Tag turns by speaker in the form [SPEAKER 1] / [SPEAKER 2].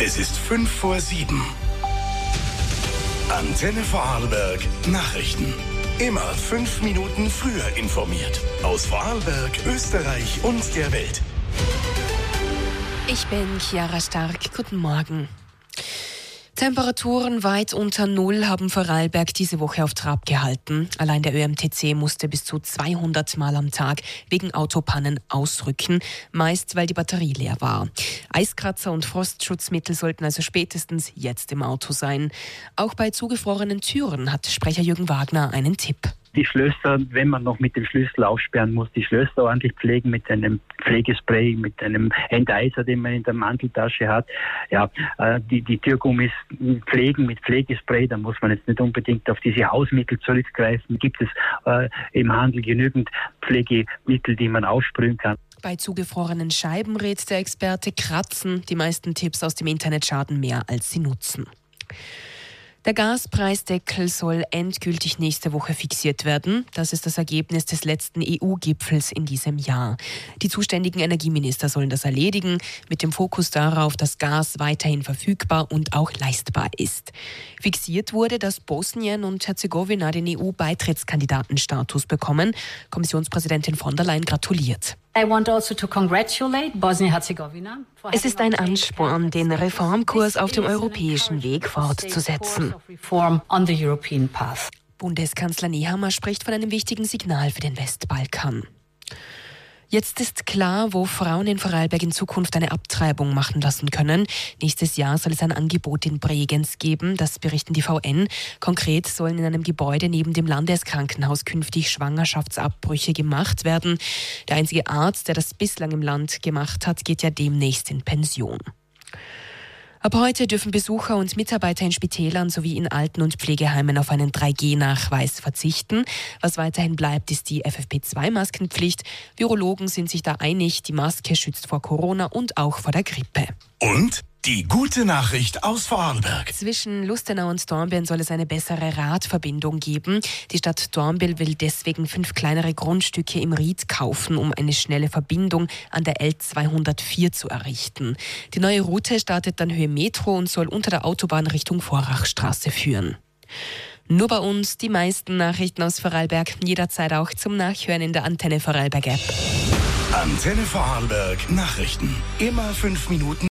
[SPEAKER 1] Es ist 6:55. Antenne Vorarlberg Nachrichten. Immer 5 Minuten früher informiert. Aus Vorarlberg, Österreich und der Welt.
[SPEAKER 2] Ich bin Chiara Stark. Guten Morgen. Temperaturen weit unter Null haben Vorarlberg diese Woche auf Trab gehalten. Allein der ÖMTC musste bis zu 200 Mal am Tag wegen Autopannen ausrücken, meist weil die Batterie leer war. Eiskratzer und Frostschutzmittel sollten also spätestens jetzt im Auto sein. Auch bei zugefrorenen Türen hat Sprecher Jürgen Wagner einen Tipp.
[SPEAKER 3] Die Schlösser, wenn man noch mit dem Schlüssel aufsperren muss, die Schlösser ordentlich pflegen mit einem Pflegespray, mit einem Enteiser, den man in der Manteltasche hat. Ja, die Türgummis pflegen mit Pflegespray, da muss man jetzt nicht unbedingt auf diese Hausmittel zurückgreifen. Gibt es im Handel genügend Pflegemittel, die man aufsprühen kann.
[SPEAKER 2] Bei zugefrorenen Scheiben rät der Experte kratzen. Die meisten Tipps aus dem Internet schaden mehr, als sie nutzen. Der Gaspreisdeckel soll endgültig nächste Woche fixiert werden. Das ist das Ergebnis des letzten EU-Gipfels in diesem Jahr. Die zuständigen Energieminister sollen das erledigen, mit dem Fokus darauf, dass Gas weiterhin verfügbar und auch leistbar ist. Fixiert wurde, dass Bosnien und Herzegowina den EU-Beitrittskandidatenstatus bekommen. Kommissionspräsidentin von der Leyen gratuliert. Es ist ein Ansporn, den Reformkurs auf dem europäischen Weg fortzusetzen. Bundeskanzler Nehammer spricht von einem wichtigen Signal für den Westbalkan. Jetzt ist klar, wo Frauen in Vorarlberg in Zukunft eine Abtreibung machen lassen können. Nächstes Jahr soll es ein Angebot in Bregenz geben, das berichten die VN. Konkret sollen in einem Gebäude neben dem Landeskrankenhaus künftig Schwangerschaftsabbrüche gemacht werden. Der einzige Arzt, der das bislang im Land gemacht hat, geht ja demnächst in Pension. Ab heute dürfen Besucher und Mitarbeiter in Spitälern sowie in Alten- und Pflegeheimen auf einen 3G-Nachweis verzichten. Was weiterhin bleibt, ist die FFP2-Maskenpflicht. Virologen sind sich da einig, die Maske schützt vor Corona und auch vor der Grippe.
[SPEAKER 1] Und die gute Nachricht aus Vorarlberg.
[SPEAKER 2] Zwischen Lustenau und Dornbirn soll es eine bessere Radverbindung geben. Die Stadt Dornbirn will deswegen 5 kleinere Grundstücke im Ried kaufen, um eine schnelle Verbindung an der L204 zu errichten. Die neue Route startet dann Höhe Metro und soll unter der Autobahn Richtung Vorrachstraße führen. Nur bei uns die meisten Nachrichten aus Vorarlberg, jederzeit auch zum Nachhören in der Antenne Vorarlberg App.
[SPEAKER 1] Antenne Vorarlberg Nachrichten. Immer 5 Minuten